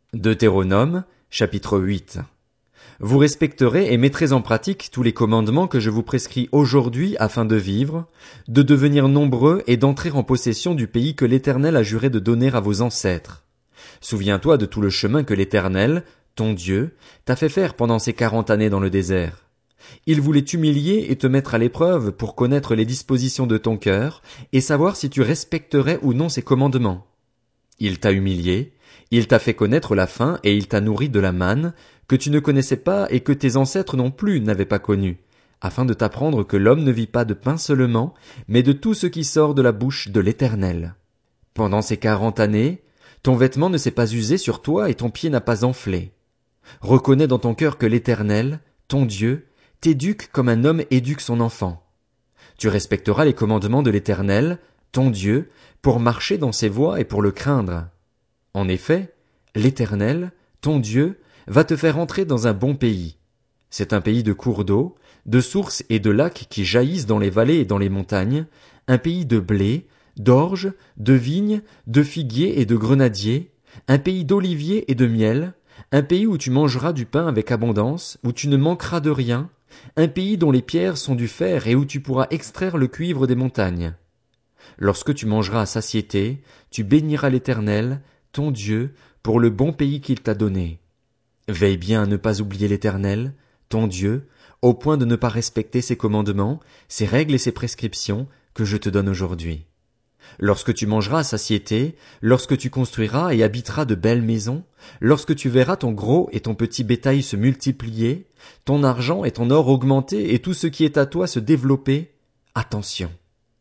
Deutéronome, chapitre 8. Vous respecterez et mettrez en pratique tous les commandements que je vous prescris aujourd'hui afin de vivre, de devenir nombreux et d'entrer en possession du pays que l'Éternel a juré de donner à vos ancêtres. Souviens-toi de tout le chemin que l'Éternel, ton Dieu, t'a fait faire pendant ces 40 années dans le désert. Il voulait t'humilier et te mettre à l'épreuve pour connaître les dispositions de ton cœur et savoir si tu respecterais ou non ses commandements. Il t'a humilié, il t'a fait connaître la faim et il t'a nourri de la manne, que tu ne connaissais pas et que tes ancêtres non plus n'avaient pas connue, afin de t'apprendre que l'homme ne vit pas de pain seulement, mais de tout ce qui sort de la bouche de l'Éternel. Pendant ces 40 années, ton vêtement ne s'est pas usé sur toi et ton pied n'a pas enflé. Reconnais dans ton cœur que l'Éternel, ton Dieu, t'éduque comme un homme éduque son enfant. Tu respecteras les commandements de l'Éternel, ton Dieu, pour marcher dans ses voies et pour le craindre. En effet, l'Éternel, ton Dieu, va te faire entrer dans un bon pays. C'est un pays de cours d'eau, de sources et de lacs qui jaillissent dans les vallées et dans les montagnes, un pays de blé, d'orge, de vignes, de figuiers et de grenadiers, un pays d'oliviers et de miel, un pays où tu mangeras du pain avec abondance, où tu ne manqueras de rien, un pays dont les pierres sont du fer et où tu pourras extraire le cuivre des montagnes. Lorsque tu mangeras à satiété, tu béniras l'Éternel, ton Dieu, pour le bon pays qu'il t'a donné. Veille bien à ne pas oublier l'Éternel, ton Dieu, au point de ne pas respecter ses commandements, ses règles et ses prescriptions que je te donne aujourd'hui. Lorsque tu mangeras à satiété, lorsque tu construiras et habiteras de belles maisons, lorsque tu verras ton gros et ton petit bétail se multiplier, ton argent et ton or augmenter et tout ce qui est à toi se développer, attention.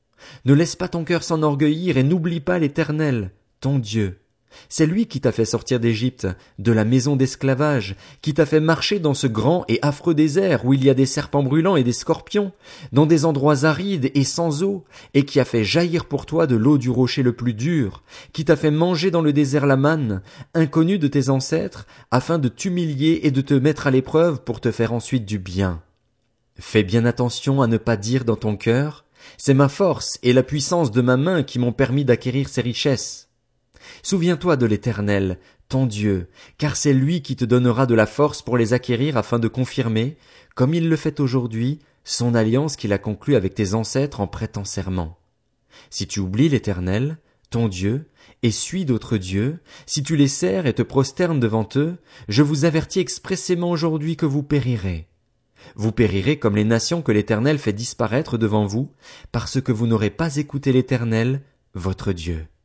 Ne laisse pas ton cœur s'enorgueillir et n'oublie pas l'Éternel, ton Dieu. C'est lui qui t'a fait sortir d'Égypte, de la maison d'esclavage, qui t'a fait marcher dans ce grand et affreux désert où il y a des serpents brûlants et des scorpions, dans des endroits arides et sans eau, et qui a fait jaillir pour toi de l'eau du rocher le plus dur, qui t'a fait manger dans le désert la manne, inconnue de tes ancêtres, afin de t'humilier et de te mettre à l'épreuve pour te faire ensuite du bien. Fais bien attention à ne pas dire dans ton cœur, c'est ma force et la puissance de ma main qui m'ont permis d'acquérir ces richesses. Souviens-toi de l'Éternel, ton Dieu, car c'est lui qui te donnera de la force pour les acquérir afin de confirmer, comme il le fait aujourd'hui, son alliance qu'il a conclue avec tes ancêtres en prêtant serment. Si tu oublies l'Éternel, ton Dieu, et suis d'autres dieux, si tu les sers et te prosternes devant eux, je vous avertis expressément aujourd'hui que vous périrez. Vous périrez comme les nations que l'Éternel fait disparaître devant vous, parce que vous n'aurez pas écouté l'Éternel, votre Dieu.